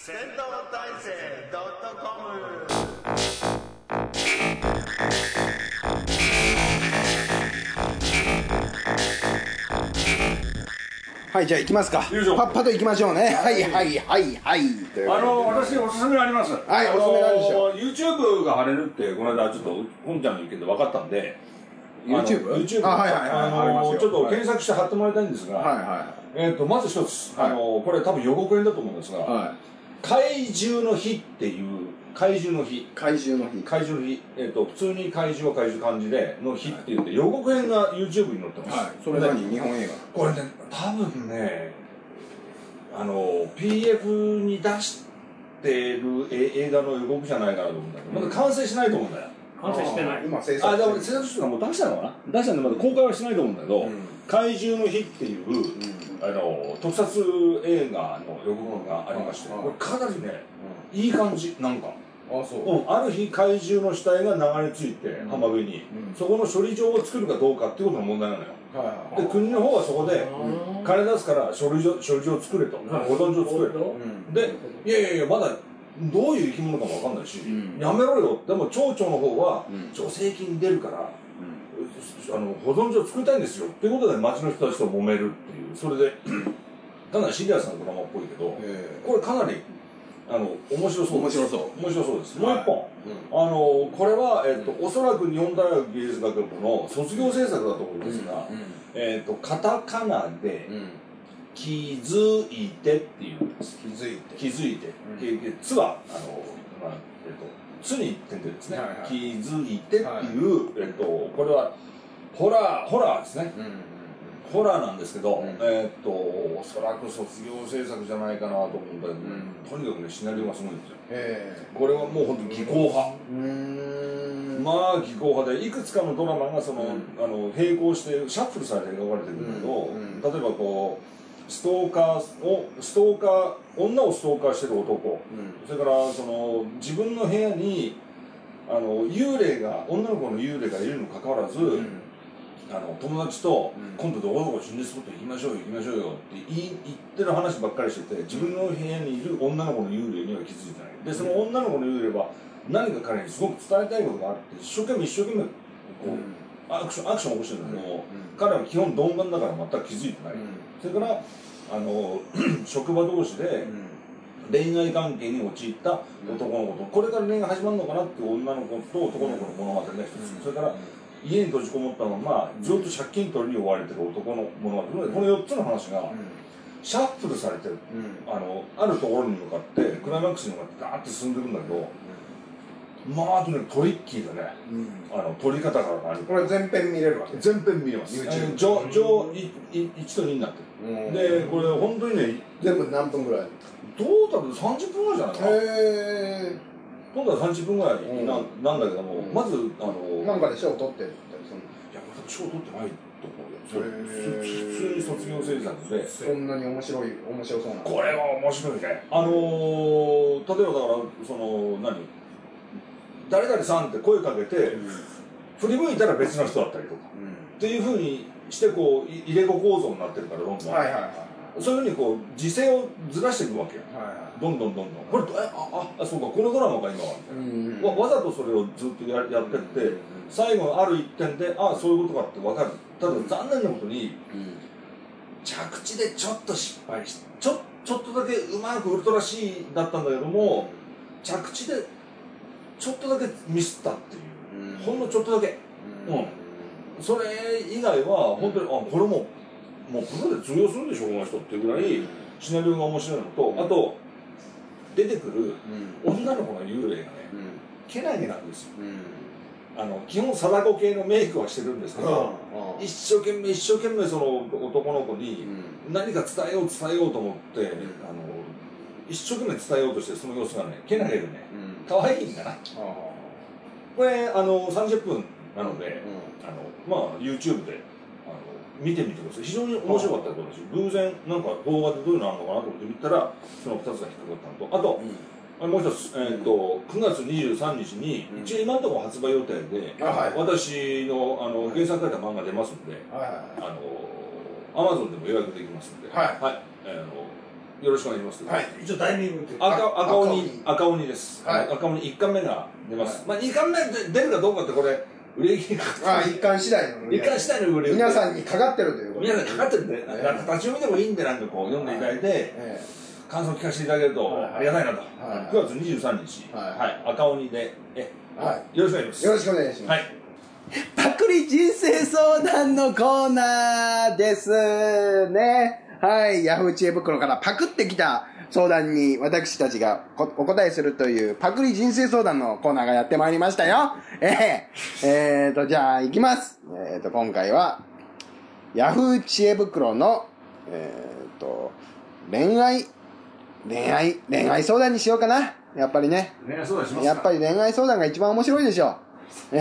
戦闘大戦.com。 はい、じゃあ行きますか。パッパと行きましょうね。はいはいはいはい。 私おすすめあります。 はい、おすすめなんでしょう。 YouTube が貼れるってこの間ちょっと本ちゃんの意見で分かったんで。 YouTube？ あ、 はいはいはい。 ちょっと検索して貼ってもらいたいんですが、 はいはい。 まず一つ、これ多分予告編だと思うんですが、怪獣の日っていう怪獣の日、普通に怪獣は怪獣漢字での日って言って予告編が YouTube に載ってます。 はい。それ何？日本映画？ これね、多分ね、PF に出してる映画の予告じゃないかなと思うんだけど、まだ完成しないと思うんだよ。 完成してない。 今制作。 でも制作室がもう出したのかな？出したんでまだ公開はしてないと思うんだけど、怪獣の日っていう特撮映画の予告がありまして、これかなりね、いい感じなんか。ある日怪獣の死体が流れ着いて浜辺に、そこの処理場を作るかどうかっていうことの問題なのよ。で国の方はそこで金出すから処理場を作れと、保存所を作れと。でいやまだどういう生き物かも分かんないし、やめろよ。でも町長の方は助成金出るから保存所を作りたいんですよっていうことで町の人たちと揉めるっていう、それでかなりシリアスなドラマっぽいけど、これかなり面白そうです。もう一本、これは、おそらく日本大学芸術学部の卒業制作だと思うんですが、カタカナで「気づいて」っていうんです。気づいて。つはつに点々ですね。気づいてっていう、これはホラーですね。ホラーなんですけど、おそらく卒業制作じゃないかなと思うんだけど、とにかくねシナリオがすごいんですよ。これはもう本当に技巧派。まあ技巧派でいくつかのドラマが並行してシャッフルされて描かれてるんだけど、例えばこう女をストーカーしてる男、それから自分の部屋に女の子の幽霊がいるにもかかわらず、友達と今度どこどこ心霊スポット行きましょうよって言ってる話ばっかりしてて、自分の部屋にいる女の子の幽霊には気づいてない。でその女の子の幽霊は何か彼にすごく伝えたいことがあって、一生懸命こうアクションを起こしてるんだけど、彼は基本鈍感だから全く気づいてない。それから職場同士で恋愛関係に陥った男の子と、これから恋愛始まるのかなっていう女の子と男の子の物語が一つ、それから家に閉じこもったままずっと借金取りに追われてる男の物語、この4つの話がシャッフルされてる、あるところに向かってクライマックスに向かってガーッて進んでるんだけど、まあとにかくトリッキーだね。撮り方から何これ全編見れるわけ？ 全編見れます。1と2になってる。でこれ本当にね、 全部何分ぐらい？ トータルで30分ぐらいじゃないかな。トータル30分ぐらいなんだけども、まずなんかで賞取ってるって。 いや賞取ってないと思うよ。普通に卒業制作で。 そんなに面白そうな。 これは面白いね。例えばだから誰々さんって声かけて、振り向いたら別の人だったりとか、っていうふうにしてこう入れ子構造になってるから、どんどんそういうふうにこう時勢をずらしていくわけよ。どんどんこれそうか、このドラマが今はわざとそれをずっとやってって、最後のある一点でそういうことかって分かる。ただ残念なことに着地でちょっと失敗して、ちょっとだけうまくウルトラ C だったんだけども、着地でちょっとだけミスったっていう、ほんのちょっとだけ、それ以外は本当にこれもうこれで通用するんでしょこの人っていうぐらいシナリオが面白いのと、あと出てくる女の子の幽霊がね、けなげなんですよ。基本貞子系のメイクはしてるんですけど、一生懸命その男の子に何か伝えようと思って、一生懸命伝えようとして、その様子がねけなげでね、可愛いんだな。これ30分なので、まあ YouTube で見てみてください。非常に面白かったと思うし、偶然なんか動画でどういうのあるのかなと思って見たらその2つが引っかかったのと、あともう一つ、9月23日に一応今のところ発売予定で、私の原作書いた漫画出ますんで、Amazon でも予約できますんで、 よろしくお願いします。 はい。 一応タイミングって赤鬼です。 はい、 赤鬼1巻目が出ます。まあ2巻目出るかどうかってこれ売れ行きが 1巻次第の 1巻次第の売れ行き皆さんにかかってるということ皆さんにかかってるんで、立ち読みでもいいんでなんかこう読んでいただいて、感想を聞かせていただけるとありがたいなと。9月23日、赤鬼でよろしくお願いします。 よろしくお願いします。 はい。 パクリ人生相談のコーナーですね。はい。ヤフー知恵袋からパクってきた相談に私たちがお答えするというパクリ人生相談のコーナーがやってまいりましたよ。じゃあ行きます。今回はヤフー知恵袋の恋愛相談にしようかな。やっぱりね。 恋愛相談しますか。 やっぱり恋愛相談が一番面白いでしょう。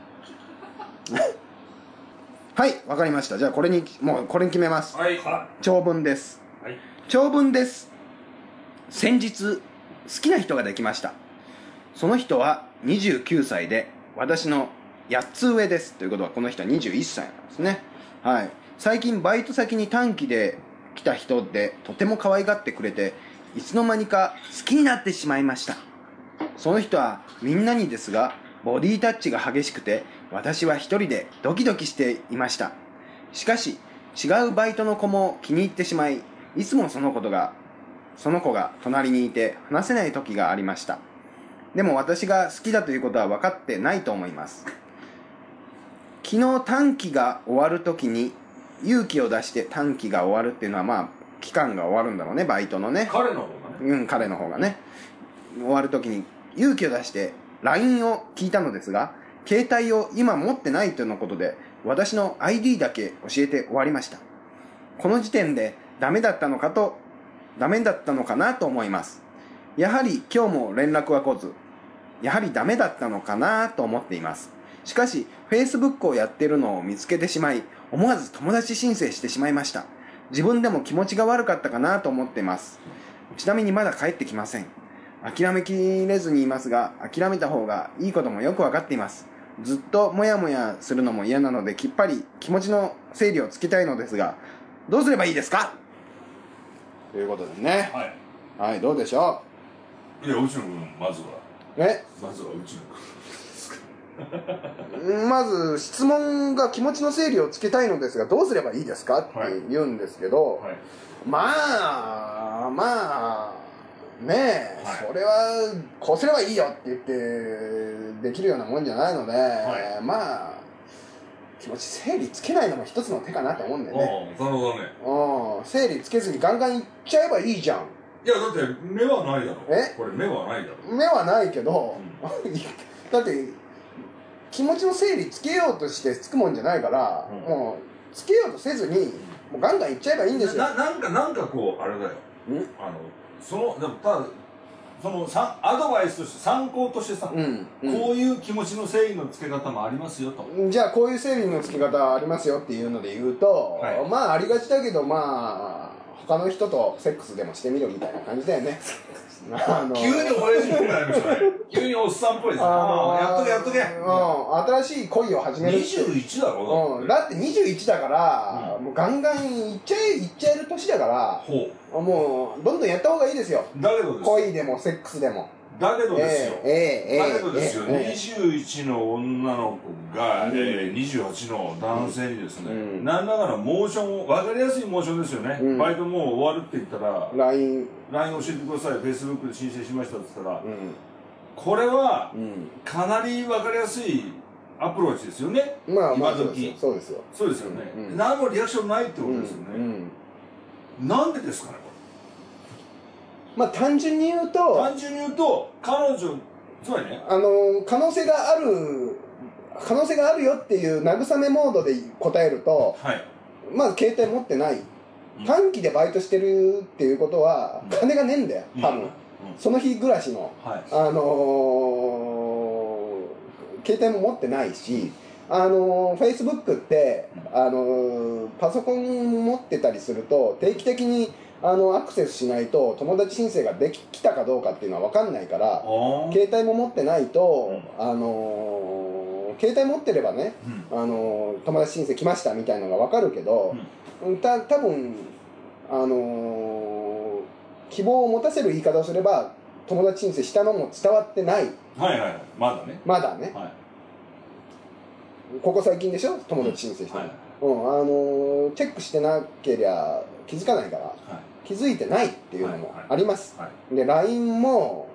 はい、わかりました。じゃあこれに決めます。 はい。 長文です。 はい。 長文です。先日好きな人ができました。その人は29歳で私の8つ上です。ということはこの人は21歳なんですね。はい。最近バイト先に短期で来た人でとても可愛がってくれて、いつの間にか好きになってしまいました。その人はみんなにですがボディタッチが激しくて、私は一人でドキドキしていました。しかし違うバイトの子も気に入ってしまい、いつもその子が隣にいて話せない時がありました。でも私が好きだということは分かってないと思います。昨日短期が終わる時に勇気を出して、短期が終わるっていうのはまあ期間が終わるんだろうね、バイトのね。 彼の方がね。 彼の方がね。終わる時に勇気を出して LINE を聞いたのですが、携帯を今持ってないというのことで私の ID だけ教えて終わりました。この時点でダメだったのかなと思います。やはり今日も連絡は来ず、やはりダメだったのかなと思っています。しかし Facebook をやっているのを見つけてしまい、思わず友達申請してしまいました。自分でも気持ちが悪かったかなと思っています。ちなみにまだ帰ってきません。諦めきれずにいますが、諦めた方がいいこともよくわかっています。ずっともやもやするのも嫌なので、きっぱり気持ちの整理をつけたいのですが、どうすればいいですかということでね。はい、どうでしょう。いや、うちの君、まずはうちの君。まず質問が気持ちの整理をつけたいのですが、どうすればいいですかって言うんですけど、まあねえ、それはこうすればいいよって言ってできるようなもんじゃないので、まあ気持ち整理つけないのも一つの手かなと思うんだよね。 なるほどね。 整理つけずにガンガンいっちゃえばいいじゃん。 いやだって目はないだろ。これ目はないだろ。 目はないけど、だって気持ちの整理つけようとしてつくもんじゃないから、もうつけようとせずにもうガンガンいっちゃえばいいんですよ。 なんかこうあれだよ。でもただアドバイスとして参考としてさ、こういう気持ちの整理のつけ方もありますよと。 じゃあこういう整理のつけ方ありますよっていうので言うと、まあありがちだけど、まあ他の人とセックスでもしてみるみたいな感じだよね。 急に親父っぽくなりましたね。急におっさんっぽいですね。やっとけ。 新しい恋を始めるって。 21だろ。 だって21だから、もうガンガンいっちゃえる年だから、もうどんどんやった方がいいですよ。 だけど恋でもセックスでも。 だけどですよ。21の女の子が28の男性にですね、何らかのモーションを、分かりやすいモーションですよね。バイトもう終わるって言ったら LINE 教えてください、 Facebook で申請しましたって言ったら、これはかなり分かりやすいアプローチですよね。今時そうですよ。 そうですよね。何もリアクションないってことですよね。なんでですかね。 まあ単純に言うと彼女つまりね、 可能性があるよっていう慰めモードで答えると、まず携帯持ってない、短期でバイトしてるっていうことは金がねえんだよ多分、その日暮らしの、携帯も持ってないし、Facebook ってパソコン持ってたりすると定期的にアクセスしないと友達申請ができたかどうかっていうのは分かんないから、携帯も持ってないと、携帯持ってればね、友達申請来ましたみたいなのが分かるけど、多分希望を持たせる言い方をすれば友達申請したのも伝わってない。 はいはい、まだね。 まだね、 はい、 ここ最近でしょ友達申請したの、チェックしてなけりゃ気づかないから、気づいてないっていうのもあります、で LINE も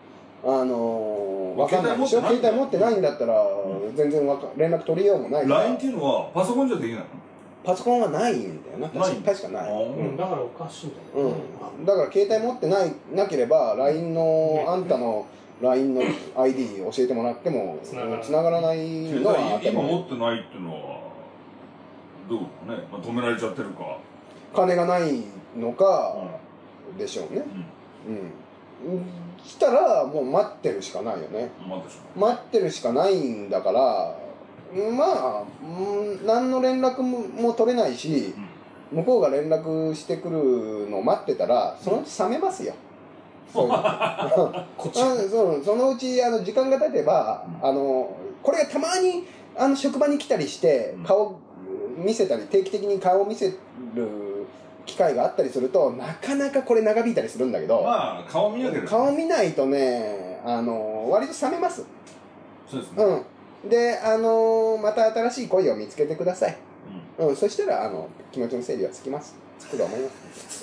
分かんないでしょ。携帯持ってないんだったら全然連絡取りようもないから。 LINE っていうのはパソコンじゃできないの？ パソコンはないんだよな、確かない。 だからおかしいんだよね。 だから携帯持ってなければ LINE のあんたの LINE の ID 教えてもらっても繋がらないのは今持ってないっていうのはどうね、止められちゃってるか、 金がないのかでしょうね。したらもう待ってるしかないよね。待ってるしかないんだから、まあ何の連絡も取れないし、向こうが連絡してくるのを待ってたらそのうち冷めますよ。そのうち時間が経てばこれがたまに職場に来たりして顔見せたり、定期的に顔を見せる機会があったりするとなかなかこれ長引いたりするんだけど、 まあ顔見なければ、 顔見ないとね割と冷めます。 そうですね。 でまた新しい恋を見つけてください。そしたら気持ちの整理はつくと思います。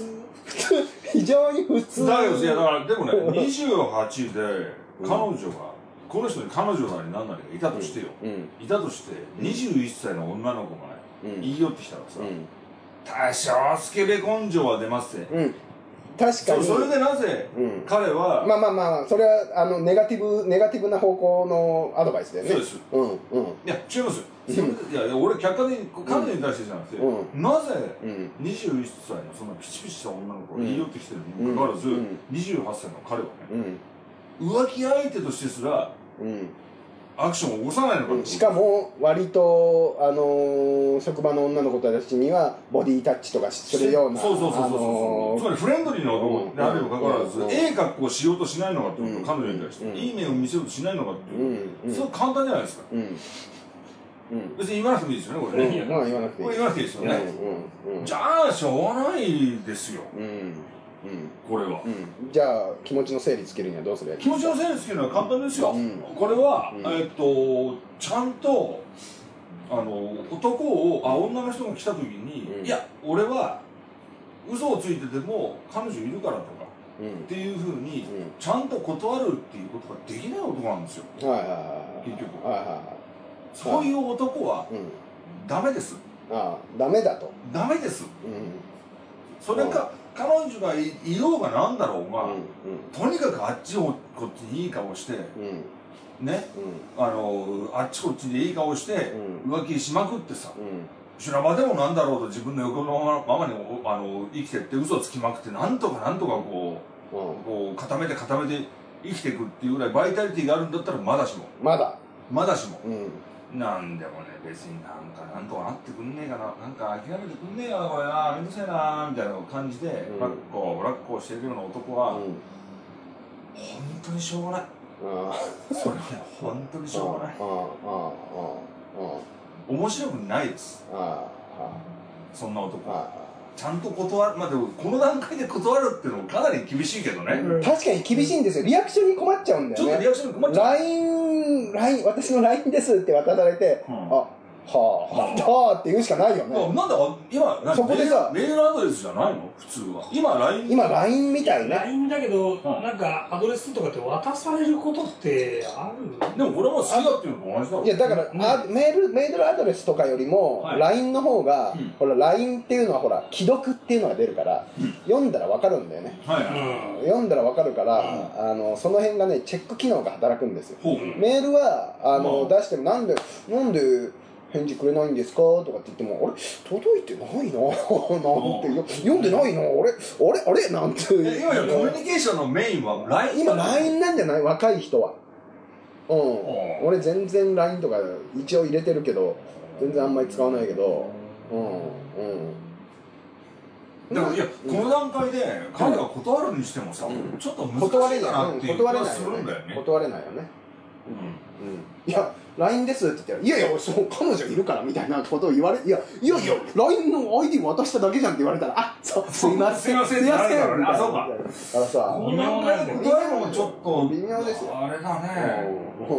普通非常に普通だけど、いやだからでもね28で彼女が、この人に彼女なり何なりがいたとしてよ、いたとして21歳の女の子が言い寄ってきたらさ、多少スケベ根性は出ますね。 確かに。 それでなぜ彼は、 まあそれはネガティブな方向のアドバイスだよね。 そうです。いや違いますよ。いや俺客観的に彼女に対してじゃなくて、なぜ21歳のそんなピチピチした女の子が言い寄ってきてるにもかかわらず、28歳の彼はね、浮気相手としてすらアクションを起こさないのかって。 しかも割と職場の女の子たちにはボディタッチとかするような、 そうつまりフレンドリーな男であるにもかかわらず、格好をしようとしないのかってこと、彼女に対していい面を見せようとしないのかっていう、それ簡単じゃないですか。別に言わなくてもいいですよね、これね。言わなくていいですよね。じゃあしょうがないですよ、これは。 じゃあ気持ちの整理つけるにはどうすればいい？ 気持ちの整理つけるのは簡単ですよ。これはちゃんと女の人が来た時に、いや俺は嘘をついてても彼女いるからとかっていうふうにちゃんと断るっていうことができない男なんですよ、結局。そういう男はダメです。 ダメだと。 ダメです。それか彼女がいようがなんだろうが、とにかくあっちこっちにいい顔してね、あっちこっちでいい顔して浮気しまくってさ、修羅場でもなんだろうと自分の横のままに生きてって嘘つきまくって、なんとかこう固めて生きていくっていうぐらいバイタリティがあるんだったらまだしもなんでもね、別になんとかなってくんねえかな、なんか諦めてくんねえかな、これな、めんどくせえなみたいな感じでブラッコをしてるような男は本当にしょうがない。それはね、本当にしょうがない。面白くないです、そんな男は。ちゃんと断る、でもこの段階で断るっていうのもかなり厳しいけどね。 確かに厳しいんですよ。リアクションに困っちゃうんだよね。 ちょっとリアクションに困っちゃう。 LINE 私の LINE ですって渡されて、はあって言うしかないよね。 なんだ今そこでさ、 メールアドレスじゃないの普通は。今 LINE みたいね。 LINE だけど、なんかアドレスとかって渡されることってある？ でもこれも好きだっていうのと同じだろ。 いやだからメールアドレスとかよりも LINE の方が、ほら LINE っていうのはほら既読っていうのが出るから、読んだら分かるんだよね。読んだら分かるから、その辺がねチェック機能が働くんですよ。メールは出してもなんで返事くれないんですかとかって言っても、あれ届いてないななんて、読んでないな、あれなんて。 今やコミュニケーションのメインは LINE。 今 LINE なんじゃない？若い人は。俺全然 LINE とか一応入れてるけど全然あんまり使わないけど、 でもいや、この段階で彼が断るにしてもさ、ちょっと難しいかなっていう気がするんだよね。 断れないよね。 いや LINE ですって言ったら、いやいやそう彼女いるからみたいなことを言われ、いや LINE の ID 渡しただけじゃんって言われたら、あ、そうすいませんすいませんみたいな。 あ、そうか。 あのさ、 この段階で答えるのもちょっと微妙ですよ。 あれだね。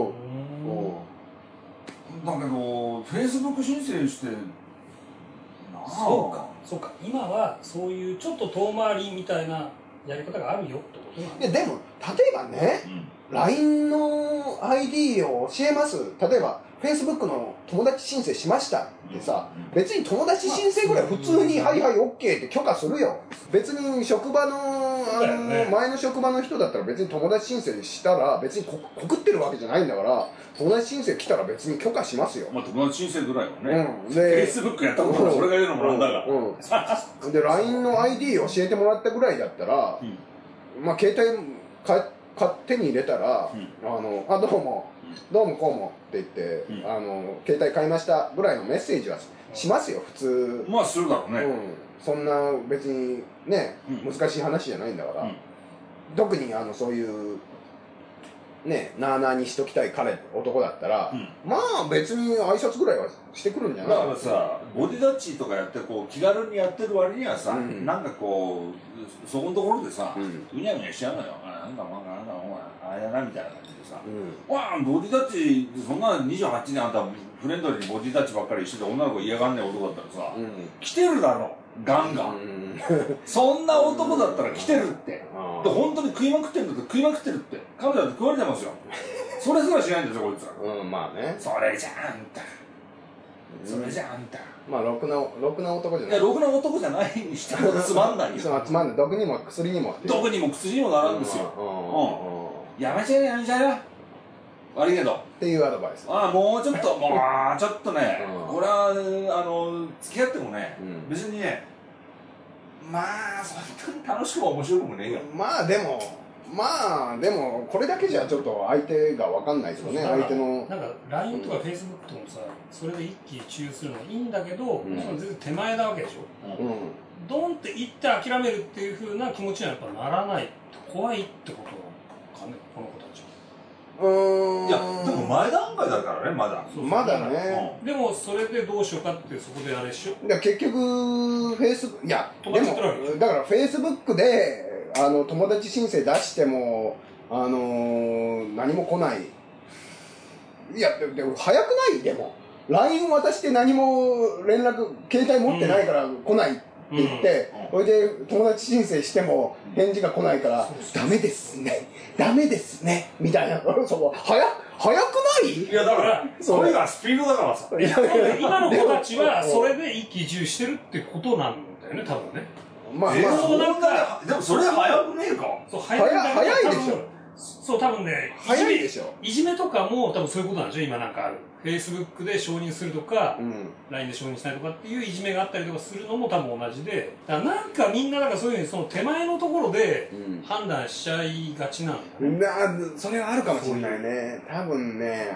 だけど Facebook 申請してなあ、 そうか今はそういうちょっと遠回りみたいなやり方があるよってことなんだ。 でも例えばね、LINE の ID を教えます。例えば Facebook の友達申請しましたってさ、別に友達申請ぐらい普通にはいはい OK って許可するよ。別に職場の前の職場の人だったら別に友達申請したら別に告ってるわけじゃないんだから、友達申請来たら別に許可しますよ。 まあ友達申請ぐらいはね。 で Facebook やったことない、俺が言うのもなんだが。 で LINE の ID 教えてもらったぐらいだったら、まあ携帯勝手に入れたら、どうもこうもって言って、携帯買いましたぐらいのメッセージはしますよ普通。 まあするだろうね。 そんな別にね、難しい話じゃないんだから、特にそういうね、なあなあにしときたい男だったら、まあ別に挨拶ぐらいはしてくるんじゃない。 だからさ、ボディタッチとかやってこう気軽にやってる割にはさ、なんかこうそこのところでさ、うにゃうにゃしちゃうのよ。なんだお前あれだなみたいな感じでさ、わあボディタッチそんな28年あんたフレンドリーにボディタッチばっかりしてて女の子嫌がんねえ男だったらさ、来てるだろガンガン。そんな男だったら来てるって。で本当に食いまくってるんだって、食いまくってるって。彼女だって食われてますよ。それすらしないんですよこいつら。 まあね。 それじゃあんた。それじゃあんた。 まあろくな男じゃない。 いやろくな男じゃないにしてもつまんないよ。 つまんない。毒にも薬にも。 毒にも薬にもならんですよ。やめちゃえやめちゃえよ。悪いけど。 っていうアドバイス。 もうちょっとね、これは付き合ってもね、別にね、まあそんなに楽しくも面白くもねえよ。 まあでもこれだけじゃちょっと相手が分かんないですよね。相手のなんか LINE とか Facebook とかもさ、それで一喜一憂するのはいいんだけど、その全然手前なわけでしょ。ドンって言って諦めるっていう風な気持ちにはやっぱならない。怖いってことかね、この子たちは。 いやでも前段階だからね、まだね。 でもそれでどうしようかってそこであれしよう。 結局フェイス、いやでもだからフェイスブックで友達申請出しても何も来ない。いやでも早くない？でも LINE 渡して何も連絡携帯持ってないから来ないって言って、それで友達申請しても返事が来ないからダメですねみたいな。そう早くない？ いやだからそれがスピードだからさ。 今の子たちはそれで一喜一憂してるってことなんだよね、多分ね。 まあでもそれ早くねえか。 早いでしょ。 そう多分ね、 早いでしょ。 いじめとかも多分そういうことなんでしょ。今なんかある Facebook で承認するとか、LINE で承認しないとかっていういじめがあったりとかするのも多分同じで、だからなんかみんななんかそういうふうにその手前のところで判断しちゃいがちなんだね。 それはあるかもしれないね。多分ね、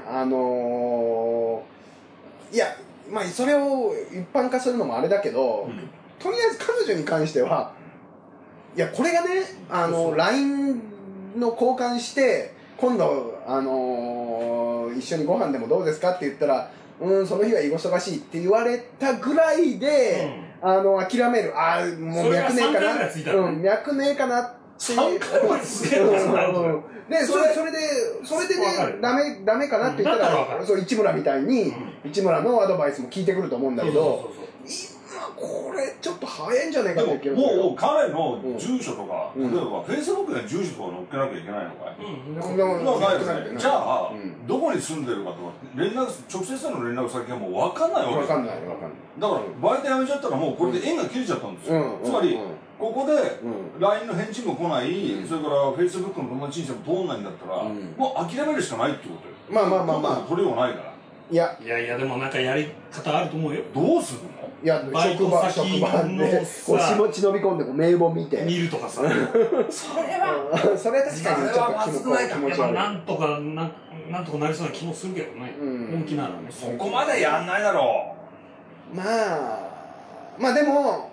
いやまあそれを一般化するのもあれだけど、とりあえず彼女に関してはいやこれがねLINE の交換して今度一緒にご飯でもどうですかって言ったらその日は居忙しいって言われたぐらいで、諦める。もう脈ねえかな、脈ねえかなって 3回は続けるのでそれでねダメかなって言ったら、そう市村みたいに市村のアドバイスも聞いてくると思うんだけど、これちょっと早いんじゃないかって気がする。 もう彼の住所とか、例えば Facebook で住所とか載っけなきゃいけないのかい？じゃあどこに住んでるかとか直接の連絡先がもう分かんないわけですよ。だからバイト辞めちゃったらもうこれで縁が切れちゃったんですよ。つまりここで LINE の返事も来ない、それから Facebook の友達申請も通んないんだったら、もう諦めるしかないってことよ。まあ取りようないから。 いやでもなんかやり方あると思うよ。 どうするの？ いや職場でこう忍び込んで名簿見て見るとかさ。それは確かにちょっと気持ち悪い。 なんとかなりそうな気もするけどね。本気ならね。 そこまでやんないだろう。まあでも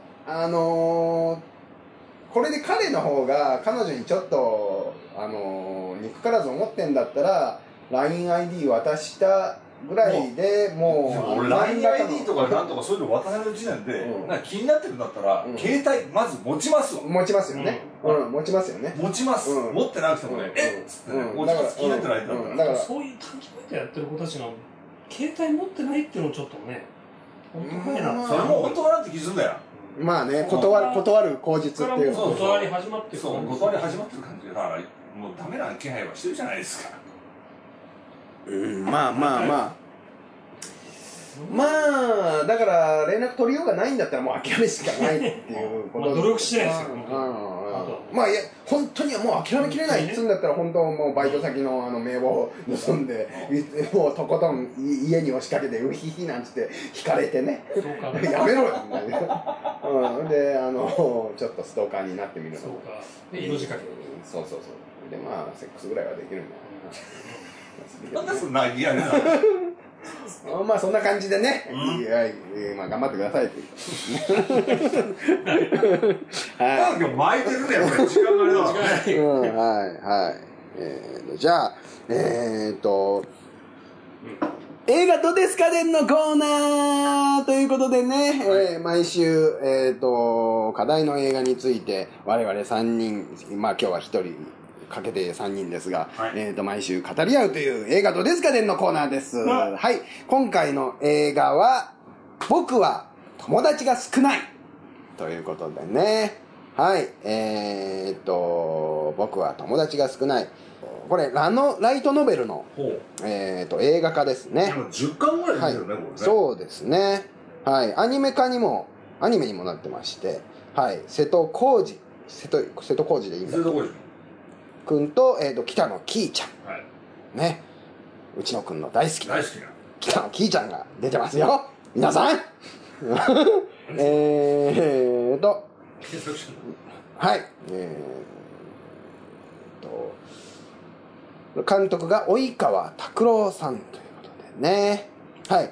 これで彼の方が彼女にちょっと憎からず思ってんだったら LINEID 渡したぐらいでもう俺 LINEID とかなんとかそういうの渡される時点で、なんか気になってるんだったら、携帯まず持ちますわ。 持ちますよね。持ちますよね。 持ちます。持ってなくてもね、えっつってね、持ちます。気になってる相手だったら。 そういう短期バイトやってる子たちが携帯持ってないっていうのをちょっとね、本当かいな。 それも本当かなって気すんだよ。 まあね、断る口実っていう。 断り始まってる。 そう、断り始まってる感じだから、もうダメな気配はしてるじゃないですか。 まあだから連絡取りようがないんだったらもう諦めしかないっていうこと努力しないですよ。 まあいや本当にはもう諦めきれないっつうんだったら本当もうバイト先の名簿を盗んでもうとことん家に押しかけてウヒヒなんつって引かれてねやめろよみたいなでちょっとストーカーになってみるの。 そうか。で色仕掛け。 そうでまあセックスぐらいはできるんだ。 なんでそんなリアルなまあそんな感じでね、まあ頑張ってくださいってはい。今日巻いてるね、これ時間があれだはい。じゃあ映画どうですかでんのコーナーということでね、毎週課題の映画について我々3人、まあ今日は1人かけて3人ですが、毎週語り合うという映画どうですかでんのコーナーです。はい。今回の映画は、僕は友達が少ないということでね。はい。僕は友達が少ない。これ、ライトノベルの、映画化ですね。 10巻ぐらい出てるね、これね。 そうですね。はい。アニメにもなってまして、はい。瀬戸康史でいいんだ。 瀬戸康史君と、北野キーちゃん。 はい。 ね。うちの君の大好きな。 大好きな。 北野キーちゃんが出てますよ。皆さんはい。監督が及川拓郎さんということでね。はい。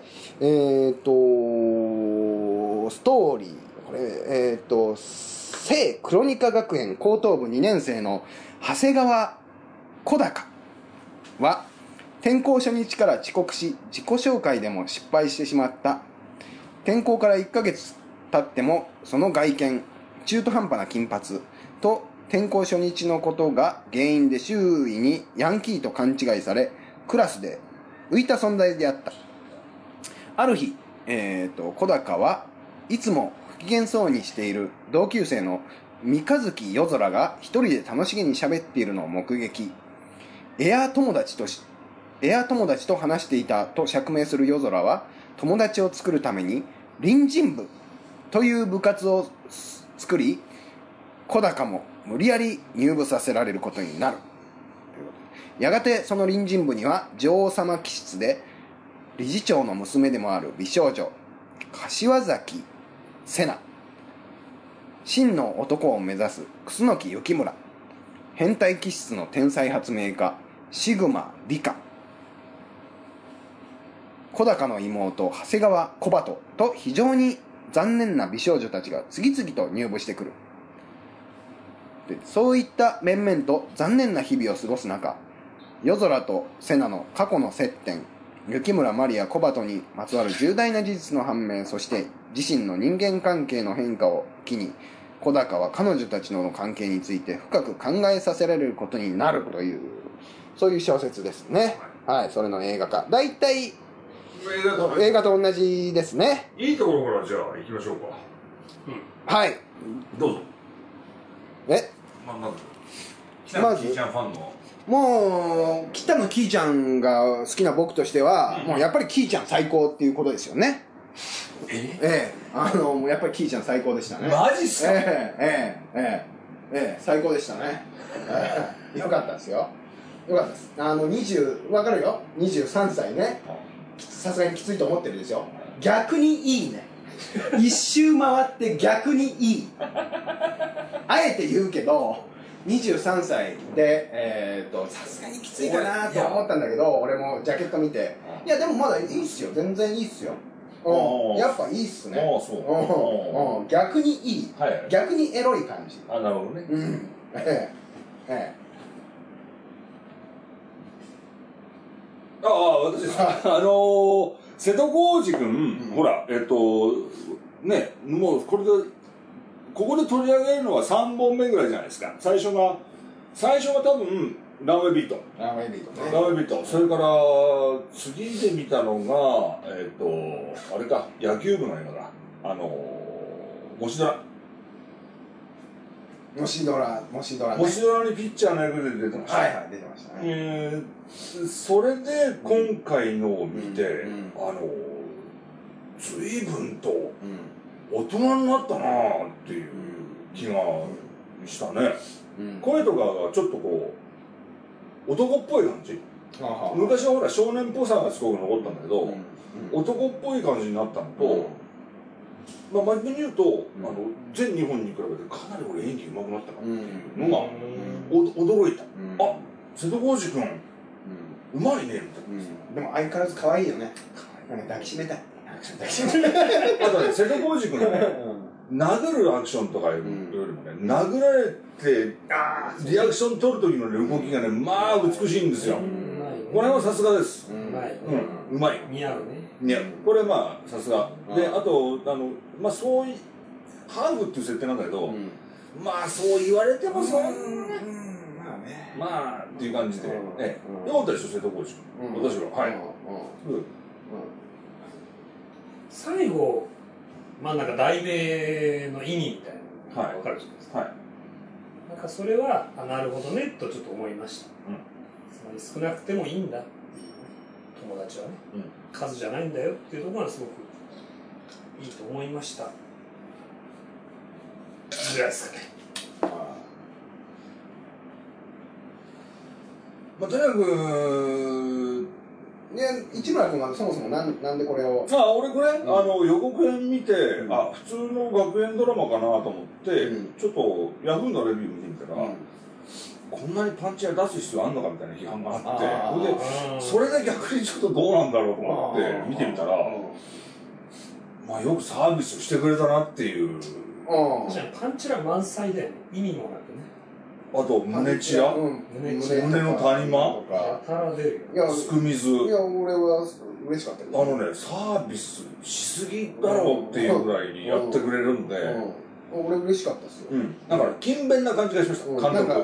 ストーリー。これ、聖クロニカ学園高等部2年生の長谷川小高は転校初日から遅刻し自己紹介でも失敗してしまった。転校から1ヶ月経ってもその外見中途半端な金髪と転校初日のことが原因で周囲にヤンキーと勘違いされクラスで浮いた存在であった。ある日、小高はいつも不機嫌そうにしている同級生の三日月夜空が一人で楽しげに喋っているのを目撃。エア友達と話していたと釈明する夜空は友達を作るために隣人部という部活を作り、小高も無理やり入部させられることになる。やがてその隣人部には女王様気質で理事長の娘でもある美少女柏崎瀬名、真の男を目指す楠木幸村、変態気質の天才発明家シグマ理香、小高の妹長谷川小鳩と非常に残念な美少女たちが次々と入部してくる。でそういった面々と残念な日々を過ごす中、夜空と瀬名の過去の接点、雪村マリア小鳩にまつわる重大な事実の判明、そして自身の人間関係の変化を機に小高は彼女たちの関係について深く考えさせられることになるという、そういう小説ですね。はい、それの映画化。だいたい映画と同じですね。 いいところからじゃあ行きましょうか。 はい。 どうぞ。まず北野キーちゃんファンの。 もう北野キーちゃんが好きな僕としては、もうやっぱりキーちゃん最高っていうことですよね。もうやっぱりキーちゃん最高でしたね。 マジっすか？ 最高でしたね。よかったですよ。よかったです。わかるよ。23歳ね。さすがにきついと思ってるでしょ。逆にいいね。一周回って逆にいい。あえて言うけど、23歳で、さすがにきついかなと思ったんだけど、俺もジャケット見て、いやでもまだいいっすよ。全然いいっすよ。やっぱいいっすね。逆にいい。逆にエロい感じ。 なるほどね。 うん。 私瀬戸康史君、ほらね、もうこれでここで取り上げるのは3本目ぐらいじゃないですか。最初が多分ランウェイビート。ランウェイビート。それから次で見たのがあれか、野球部の映画だ。もしドラ。もしドラにピッチャーの役で出てました。はいはい、出てましたね。それで今回のを見て、随分と大人になったなぁっていう気がしたね。声とかがちょっとこう男っぽい感じ。昔はほら少年っぽさがすごく残ったんだけど、男っぽい感じになったのと、まあ真面目に言うと全日本に比べてかなり俺演技上手くなったなっていうのが驚いた。あ、瀬戸康史君うまいねみたいな。 でも相変わらず可愛いよね。抱きしめたい。 あとね、瀬戸康史君ね、殴るアクションとかよりもね、殴られてリアクション取る時の動きがね、まあ美しいんですよ。これはさすがです。うまい。 似合うね。 似合う。これまあさすがで、あとまあそういうハーフっていう設定なんだけど、まあそう言われてもそんなまあっていう感じで、よかったでしょ瀬戸康史君。私ははい。 最後、まあなんか題名の意味みたいなのが分かるじゃないですか。なんかそれは、なるほどねとちょっと思いました。つまり少なくてもいいんだっていうね、友達はね、数じゃないんだよっていうところがすごくいいと思いました。ぐらいですかね。 まあとにかく市村君はそもそもなんでこれを俺これ、予告編見て、普通の学園ドラマかなと思って、ちょっとヤフーのレビュー見てみたら、こんなにパンチが出す必要あんのかみたいな批判があって、それで逆にちょっとどうなんだろうと思って見てみたら、まあよくサービスしてくれたなっていう。 確かにパンチラ満載で意味もなくね。 あと胸チラ、胸の谷間とか、すく水。 いや俺は嬉しかったけど。サービスしすぎだろうっていうぐらいにやってくれるんで、 俺嬉しかったですよ。 だから勤勉な感じがしました。監督。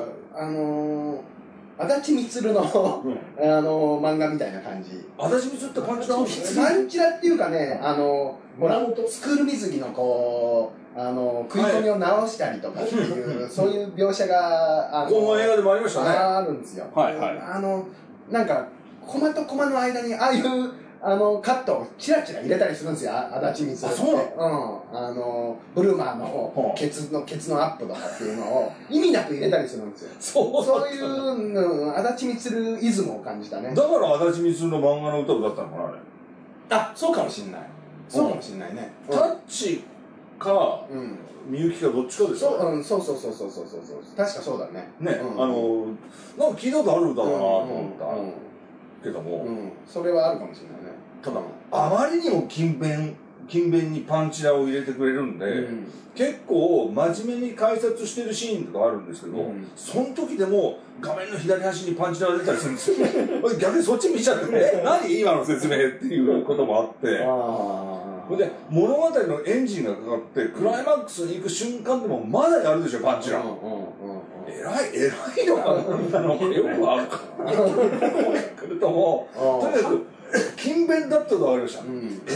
足立満の漫画みたいな感じ。 足立満ってパンチラ？ パンチラっていうかね、ほらスクール水着のこう。食い込みを直したりとかっていう、そういう描写がこの映画でもありましたね。 あるんですよ。なんかコマとコマの間にああいうカットをチラチラ入れたりするんですよ、足立光って。ブルーマーのケツのアップとかっていうのを意味なく入れたりするんですよ。そういう足立光イズムを感じたね。 だから足立光の漫画の歌を歌ったのかな、あれ。 そうかもしんない。そうかもしんないね。 タッチか、みゆきかどっちかですよね。 そう。確かそうだね。 ね、なんか聞いたことある歌だなと思ったけども、 それはあるかもしれないね。 ただ、あまりにも勤勉にパンチラを入れてくれるんで、結構真面目に解説してるシーンとかあるんですけど、その時でも画面の左端にパンチラが出たりするんですよ。逆にそっち見ちゃって何今の説明っていうこともあって、で物語のエンジンがかかってクライマックスに行く瞬間でもまだやるでしょ、パンチラ。偉いのかなんなのかよくわかんない来るともとにかく勤勉だったと分かりました。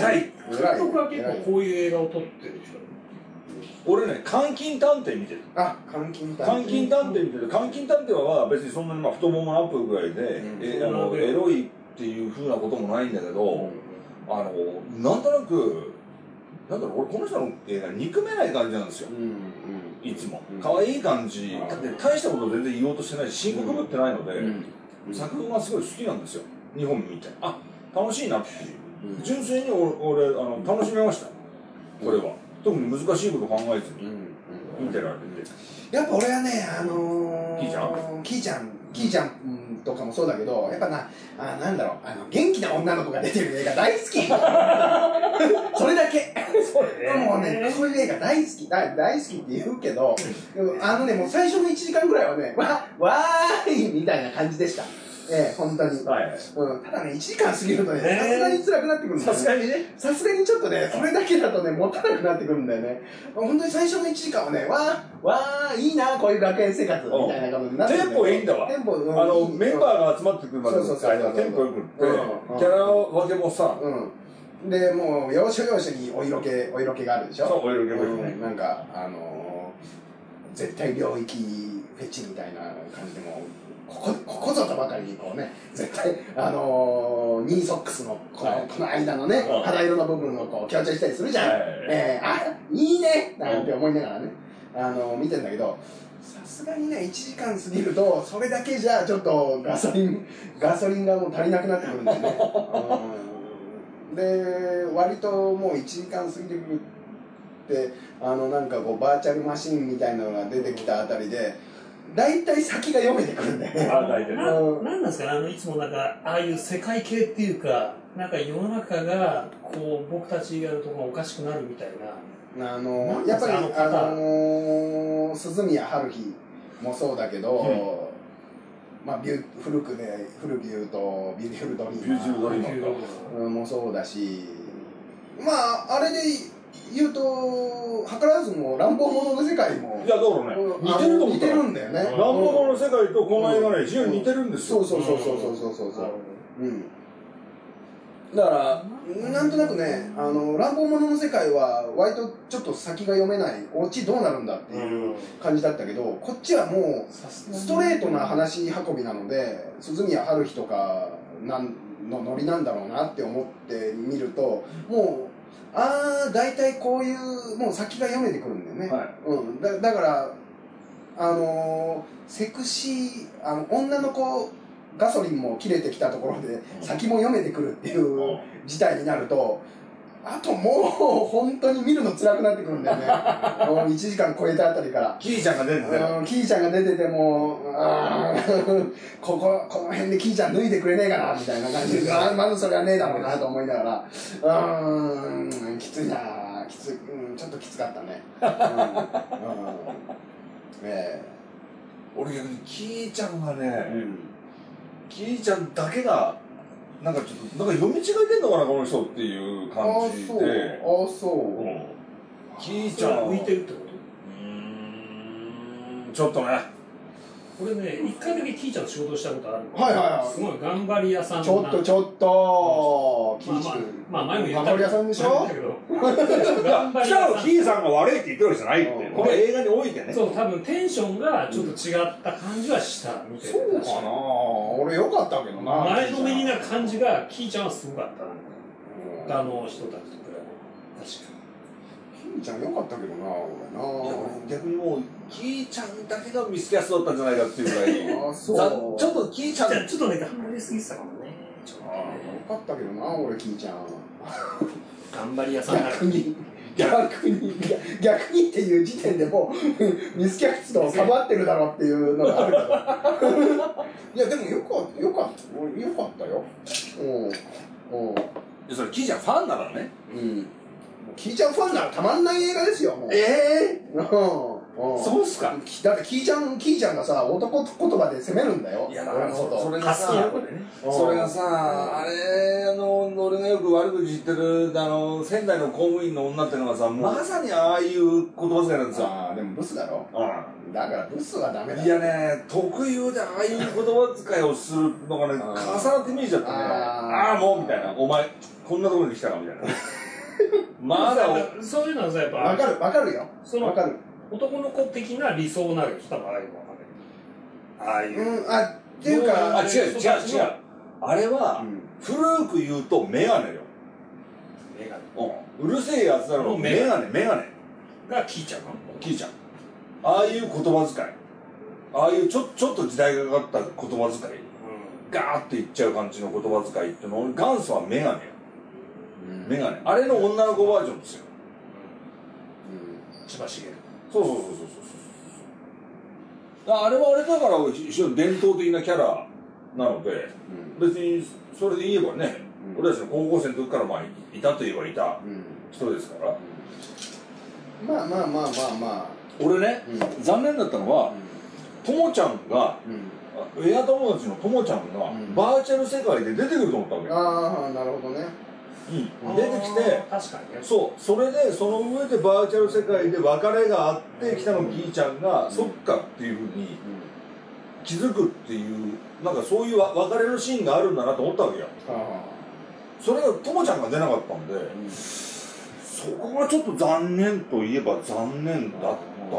偉い。 監督は結構こういう映画を撮ってる人。 俺ね、監禁探偵見てる。 監禁探偵見てる。監禁探偵は別にそんなに太ももアップぐらいでエロいっていうふうなこともないんだけど、なんとなく俺この人の映画憎めない感じなんですよ。いつも可愛い感じで大したこと全然言おうとしてないし、深刻ぶってないので、作品がすごい好きなんですよ。日本見て楽しいなっていう、純粋に俺楽しめました。これは特に難しいこと考えずに見てられて、 やっぱ俺はねキーちゃんとかもそうだけど、やっぱなんだろう、元気な女の子が出てる映画大好き。それだけ。もうね、そういう映画大好きって言うけど、もう最初の1時間ぐらいはね、わーいみたいな感じでした。 本当に。 はい。 ただね、1時間過ぎるとね、さすがに辛くなってくるんだよね。 さすがにね。 さすがにちょっとね、それだけだとね、持たなくなってくるんだよね。本当に最初の1時間はね、わー、いいな、こういう学園生活みたいな感じになってテンポいいんだわ。 テンポ、 メンバーが集まってくるまでの間、テンポよくって、キャラ分けもさ、 で、もう、要所要所にお色気があるでしょ。 そう、お色気もね。 なんか、絶対領域フェチみたいな感じでも、ここぞとばかりにこうね、絶対、ニーソックスのこの間のね、肌色の部分をこう強調したりするじゃん。いいねなんて思いながらね、見てんだけど、さすがにね、1時間過ぎると、それだけじゃちょっとガソリンがもう足りなくなってくるんだよね。で、割ともう1時間過ぎてくるって、なんかこう、バーチャルマシンみたいなのが出てきたあたりで、大体先が読めてくるんだよね。 なんなんですかね、いつもなんか、ああいう世界系っていうか、なんか世の中が、こう、僕たちがやるところがおかしくなるみたいな。 やっぱり、鈴宮春日もそうだけど、まあ、古く言うと、ビューティフルドリーマーもそうだし、まあ、あれで言うと、図らずも乱暴者の世界も、 いや、だからね、 似てるんだよね。 乱暴者の世界とこの映画ね、非常に似てるんですよ。 そう。だから、なんとなくね、乱暴者の世界は、割とちょっと先が読めない、オチどうなるんだっていう感じだったけど、こっちはもう、ストレートな話運びなので、鈴宮春日とかのノリなんだろうなって思ってみると、もう、大体こういう、もう先が読めてくるんだよね。だから、セクシー、女の子、ガソリンも切れてきたところで先も読めてくるっていう事態になると、あともう本当に見るの辛くなってくるんだよね。1時間超えたあたりから。 キーちゃんが出ててキーちゃんが出てても、この辺でキーちゃん脱いでくれねえかなみたいな感じで、まずそれはねえだろうなと思いながら、きついな、ちょっときつかったね。 俺逆にキーちゃんがね、キーちゃんだけがなんかちょっとなんか読み違えてんのかなこの人っていう感じで。キーちゃん浮いてるってこと？ ちょっとね。 俺ね、一回だけキーちゃんの仕事をしたことある。すごい頑張り屋さん。 ちょっとキーちゃん。 まあ前も言った頑張り屋さんでしょ？ キーさんが悪いって言ってるわけじゃないって。この映画においてね。 そう、多分テンションがちょっと違った感じはした。見てて。 そうかな？俺良かったけどな。 前のめりな感じが、キーちゃんはすごかった。他の人たちと比べて。確かに。 キーちゃん良かったけどな、俺な。 逆にもう、キーちゃんだけがミスキャストだったんじゃないかっていうぐらい。ちょっとキーちゃん。 ちょっとね、頑張りすぎてたかもね。 良かったけどな、俺キーちゃん。 頑張り屋さん逆にっていう時点でもうミスキャストをかばってるだろうっていうのがあるけどいやでもよかったよ。 それキーちゃんファンならね。 キーちゃんファンならたまんない映画ですよ、もう。 そうっすか。 だってキーちゃんがさ、男言葉で責めるんだよ。 いや、だからそれがさ、あれ、俺がよく悪口言ってる、仙台の公務員の女ってのがさ、まさにああいう言葉遣いなんですよ。 でもブスだろ。だからブスはダメだ。 いやね、特有でああいう言葉遣いをするのがね、重なって見えちゃったね。もうみたいな。お前、こんなところに来たかみたいな。まだそういうのはさ、やっぱ。 わかるよ。わかる。 男の子的な理想なる人はああいうのわかんない。 っていうか、 違う。あれは、古く言うとメガネよ。 メガネ。うるせえやつだろ。メガネ。 がキーちゃんの？ キーちゃん。ああいう言葉遣い。ああいうちょっと時代がかかった言葉遣い。ガーって言っちゃう感じの言葉遣いっての元祖はメガネよ。メガネ。あれの女の子バージョンですよ。 千葉茂。 そう。あれはあれだから非常に伝統的なキャラなので、別にそれで言えばね、俺たちの高校生の時からいたといえばいた人ですから。まあ。俺ね、残念だったのは、ともちゃんが、 エア友達のともちゃんがバーチャル世界で出てくると思ったわけ。 ああなるほどね。 出てきて、 確かにね。 そうそれでその上でバーチャル世界で別れがあって北野キーちゃんがそっかっていうふうに気づくっていうなんかそういう別れるシーンがあるんだなと思ったわけよ。それがともちゃんが出なかったんで、そこがちょっと残念といえば残念だったかな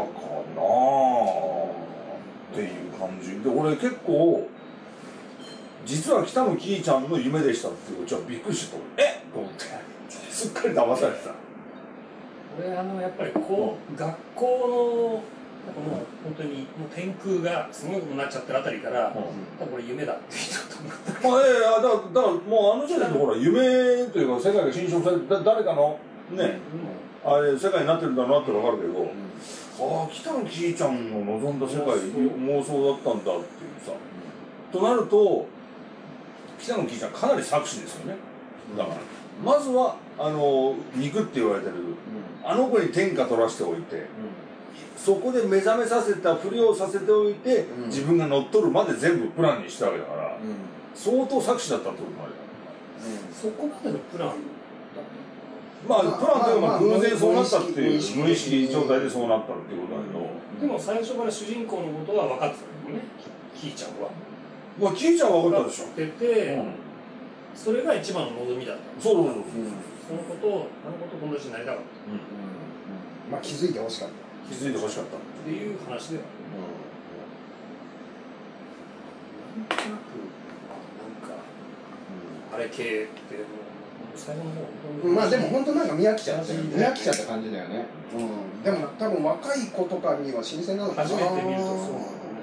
っていう感じで、俺結構実は北野キーちゃんの夢でしたっていううちはびっくりしてた。と思ってすっかり騙されてた。 俺やっぱりこう学校のなんかもう本当にもう天空がすごいことになっちゃってるあたりから、多分これ夢だって人と思った。 まあだからもうあの時点でほら夢というか世界が侵食されて誰かのね、あれ世界になってるんだろうなって分かるけど、ああ北野キーちゃんの望んだ世界妄想だったんだっていうさ、となると北野キーちゃんかなり作詞ですよね。だからまずは肉って言われてる、あの子に天下取らせておいて、そこで目覚めさせたふりをさせておいて、自分が乗っ取るまで全部プランにしたわけだから、相当作詞だったってこともあるから、 そこまでのプランまあプランというか偶然そうなったっていう無意識状態でそうなったっていうことだけど、 でも最初から主人公のことは分かってたんだよね、キーちゃんは。 まあキーちゃんは分かったでしょ。 ってて、それが一番の望みだった。 そうそのことを友達になりたかった。 まあ気づいてほしかった。 気づいてほしかったっていう話ではなんとなくなんかあれ系って最後の方まあでも本当なんか見飽きちゃった感じだよね。でも多分若い子とかには新鮮なのかな。 初めて見るとそうでも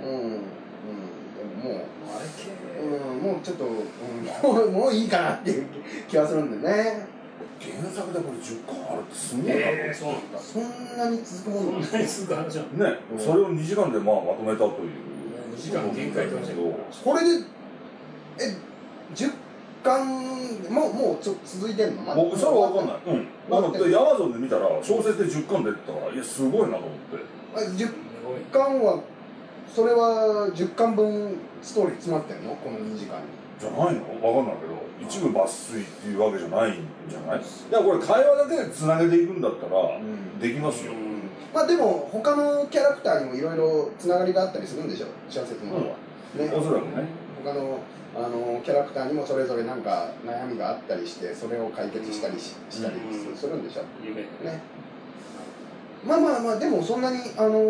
もうあれ系もうちょっともういいかなっていう気はするんだよね。 原作でこれ10巻あるってすごいな。 そうなんだ。 そんなに続くものそんなに続く話じゃんね、それを2時間でまとめたという 2時間限界って言いましたけど、 これで10巻もうちょっと続いてんの？ もうそれは分かんない。なんかヤマゾンで見たら小説で10巻出てたから、いやすごいなと思って。 10巻はそれは10巻分ストーリー詰まってんの？この2時間にじゃないの？分かんないけど一部抜粋っていうわけじゃないんじゃない？だからこれ会話だけでつなげていくんだったらできますよ。 まあでも他のキャラクターにもいろいろつながりがあったりするんでしょ、小説の方は、ね、 おそらくね。 他のキャラクターにもそれぞれなんか悩みがあったりしてそれを解決したりしたりするんでしょ、ね。まあでもそんなに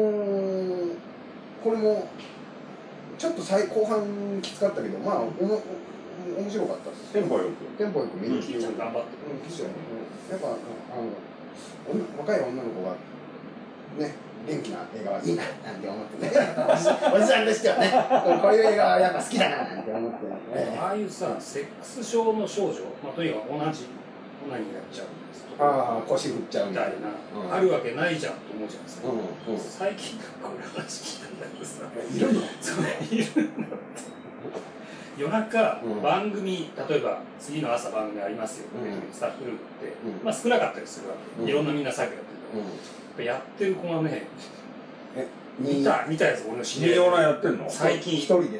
これもちょっと後半きつかったけど面白かったです。 テンポよく見る。 キーちゃん頑張ってやっぱ若い女の子がね元気な映画はいいななんて思ってねおじさんとしてはねこういう映画はやっぱ好きだななんて思って、 ああいうさセックス症の少女、とにかく同じオナニーやっちゃうんですとか腰振っちゃうみたいな、あるわけないじゃんと思うじゃないですか。最近こういう話聞いたんだけどさ、 いるの？ そういるんだって。夜中、番組例えば次の朝番組ありますよ、スタッフルームって、少なかったりするわけ、いろんなみんな作業やってる、やってる子がね見たやつ俺の知り合いオナやってんの？ 最近一人で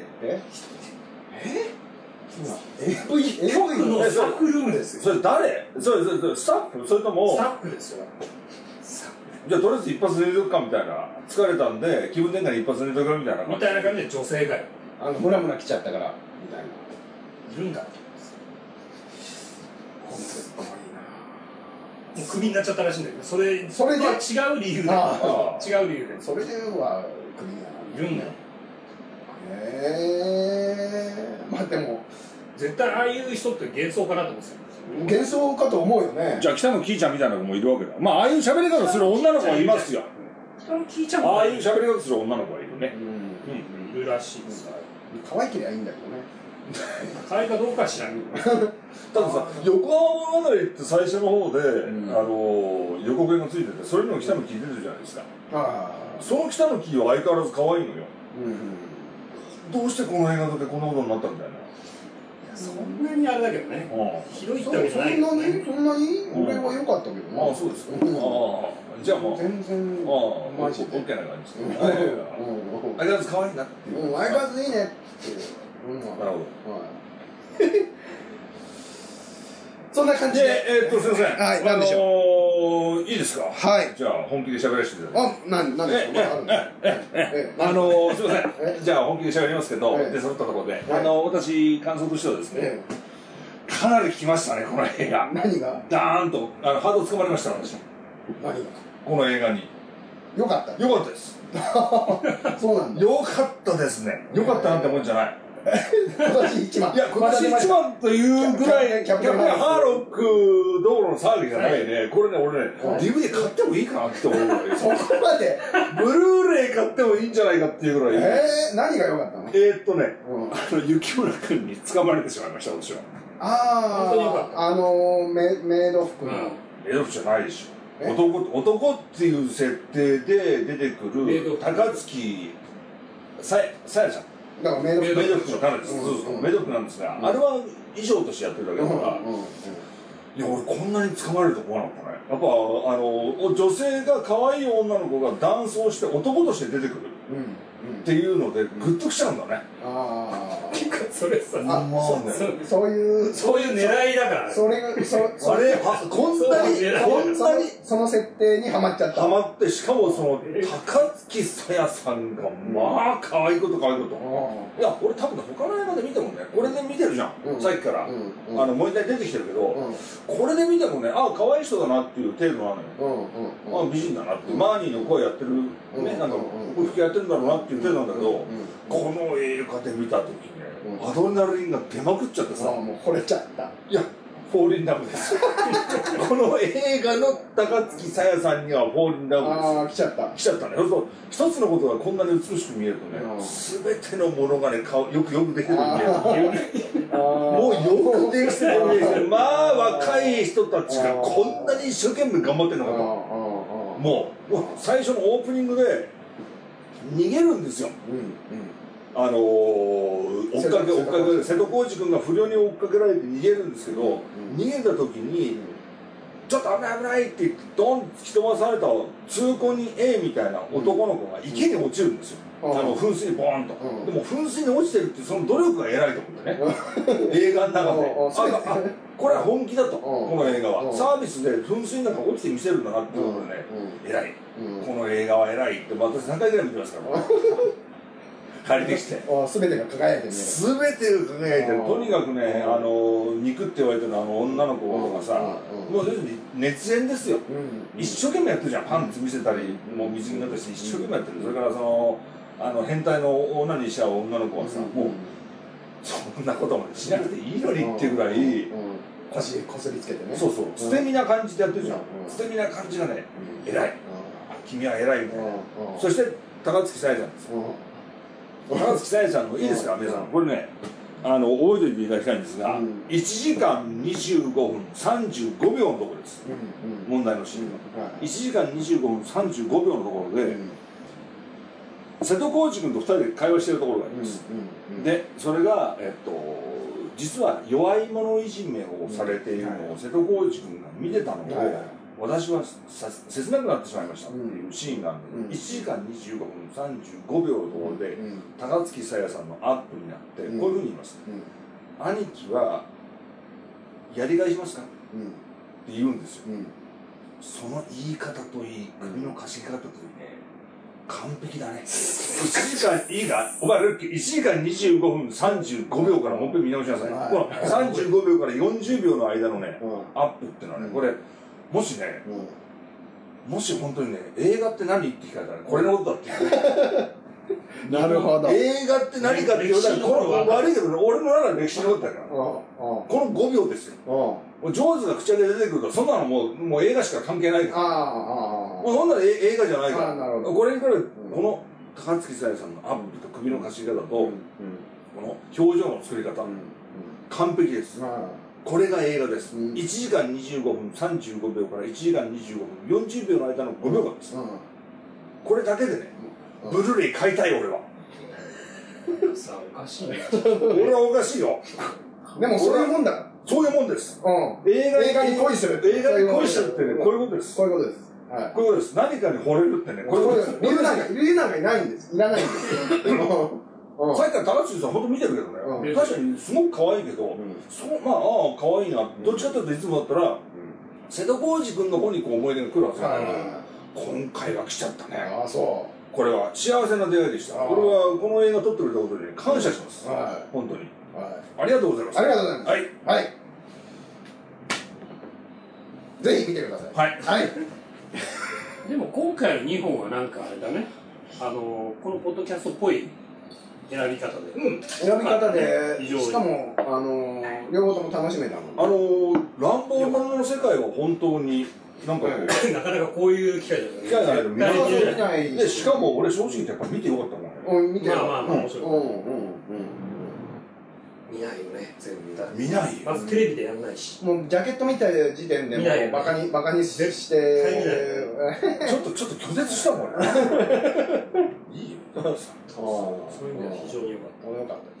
局のスタッフルームですよ。 それ誰？それスタッフ？それともスタッフですよ。 じゃあとりあえず一発寝とくかみたいな、疲れたんで気分転換に一発寝とくみたいなみたいな感じで女性がよムラムラ来ちゃったからみたいな。 いるんだと思うんです。すごいな。もうクビになっちゃったらしいんだけど、それで違う理由で違う理由でそれではクビいるんだよ。 まあでも絶対ああいう人って幻想かなと思うんですよ。 幻想かと思うよね。 じゃあ北野キーちゃんみたいな子もいるわけだ。ああいう喋り方する女の子はいますよ。 北野キーちゃんもああいう喋り方する女の子はいるね。 いるらしいです。 可愛ければいいんだけどね。 可愛いかどうかは知らない。 たださ、横浜物語って最初の方で、予告編がついてて、それにも北野キー出てるじゃないですか。その北野キーは相変わらず可愛いのよ。どうしてこの映画でこんなことになったんだよね。 そんなにあれだけどね。ひどいってわけじゃないけどね。 そんなに俺は良かったけどね。 そうですか。 じゃあもう全然マジで OK な感じですね。相変わらず可愛いなっていう。 相変わらずいいねって。 なるほど。 そんな感じで。 すいません。 はい、なんでしょう。いいですか。 はい。 じゃあ本気で喋らせていただきます。 なんでしょう。 すいません。じゃあ本気で喋りますけど、で揃ったところで、私感想としてはですね、かなり来ましたねこの映画。 何が？ ダーンとハードつかまれました私。 何が？ この映画に。 よかった。 よかったです。 そうなんだ。 よかったですね。よかったなんてもんじゃない。 今年一番。 いや、今年一番というぐらい、 キャプテンハーロックどころの騒ぎじゃないね。これね、俺ね、DVD 買ってもいいかなって思うぐらい。 そこまでブルーレイ買ってもいいんじゃないかっていうぐらい。 何が良かったの？ 雪村君に掴まれてしまいました、私は。 ああ、メイド服の。 メイド服じゃないでしょ。男っていう設定で出てくる高槻さやちゃん。 だからメイド服の彼です。メイド服なんですが、あれは衣装としてやってるだけだから、いや、俺こんなに掴まれると思わなかったね。やっぱ、女性が可愛い女の子がダンスをして男として出てくるっていうので、グッときちゃうんだね。 それさ、 そういう狙いだから。 それが、こんなに、その設定にハマっちゃった。 ハマって、しかもその、高槻さやさんが、まあ、可愛いこと。いや、俺多分ね、他の映画で見てもね、これで見てるじゃん。さっきから。もう一回出てきてるけど、これで見てもね、あ、可愛い人だなっていう程度なのよ。あ、美人だなって。マーニーの声やってる、ね、なんか、声吹きやってるんだろうなっていう程度なんだけど、この映画で見た時ね、アドレナリンが出まくっちゃってさ、 もう惚れちゃった。 いや、フォーリンラブですこの映画の高槻さやさんにはフォーリンラブです。 ああ、来ちゃったね。 一つのことがこんなに美しく見えるとね、全てのものがね、よくできてるように見える。もうよくできてるように見える。まあ、若い人たちがこんなに一生懸命頑張ってるのかと。もう最初のオープニングで逃げるんですよ。追っかけ瀬戸康史君が不良に追っかけられて逃げるんですけど、逃げた時にちょっと危ないって言ってドン突き飛ばされた通行人 A みたいな男の子が池に落ちるんですよ。噴水にボーンと。でも噴水に落ちてるってその努力が偉いと思ってね、映画の中でこれは本気だと、この映画はサービスで噴水の中落ちて見せるんだなっていうのでね、偉い、この映画は偉いって私3回ぐらい見てますから借りてきて全てが輝いてる。 全てが輝いてる。とにかくね、肉って言われてる女の子とかさ、もう要するに熱演ですよ。一生懸命やってるじゃん。パンツ見せたりもう水着になったりして一生懸命やってる。それからその変態の女にしちゃう女の子はさ、もうそんなことまでしなくていいのにっていうぐらい腰こすりつけてね。 そう捨て身な感じでやってるじゃん。捨て身な感じがね、偉い、君は偉いみたいな。そして高槻さやちゃんです。高槻さやちゃんのいいですか皆さん、これね覚えておいていただきたいんですが、1時間25分35秒のところです、問題のシーンが。1時間25分35秒のところで、瀬戸康史君と2人で会話しているところがあります。でそれが、実は弱い者いじめをされているのを瀬戸康史君が見てたのを、私は切なくなってしまいましたっていうシーンがあるので、1時間25分35秒のところで高槻さやさんのアップになってこういうふうに言います。兄貴はやり返しますかって言うんですよ。その言い方といい、首のかしげ方といいね、完璧だね。1時間いいかお前1時間25分35秒からもう一回見直しなさい。この35秒から40秒の間のねアップっていうのはね、これもしね、もし本当にね、映画って何って聞かれたらこれのことだってなるほど。 映画って何かって言われたら、この悪いけどね、俺の中で歴史のことだから、この5秒ですよ。ジョーズが口開けで出てくるとそんなのもう映画しか関係ないから、もうそんなの映画じゃないから、これに比べてこの高槻さやさんのアップと首のかしげ方とこの表情の作り方、完璧です。これが映画です。1時間25分35秒から1時間25分40秒の間の5秒間です。これだけでね、ブルーレイ買いたい俺は。 さあおかしいね。 俺はおかしいよ。 でもそういうもんだから。 そういうもんです。 映画に恋する。 映画に恋するってね、こういうことです。 こういうことです。 はい、 こういうことです。何かに惚れるってね、こういうことです。 理由なんかいないんです。いらないんですよ。 さっきから高橋さん本当見てるけどね、確かにすごく可愛いけど、まあ、可愛いな。どっちかというといつもだったら、瀬戸康史君の方にこう思い出が来るはずだけど、今回は来ちゃったね。 ああ、そう。 これは幸せな出会いでした。これはこの映画撮ってくれたことで感謝します。本当に。ありがとうございます。 ありがとうございます。 はい。 はい。ぜひ見てください。 はい。 はい。 でも今回の2本はなんかあれだね、このポッドキャストっぽい選び方で。 選び方で、しかも、両方とも楽しめたの。 乱暴者の世界は本当に、なんかこう、 なかなかこういう機会だよね。 機会がないとで、しかも俺正直言ってやっぱ見てよかったもんね。 見てよかった。 まあ面白い。 見ないよね、全部。 見ないよ。 まずテレビでやんないし。 もうジャケット見た時点でもうバカにして。ちょっと拒絶したもんね。いいよ。 そういう意味では非常に良かった。 良かった。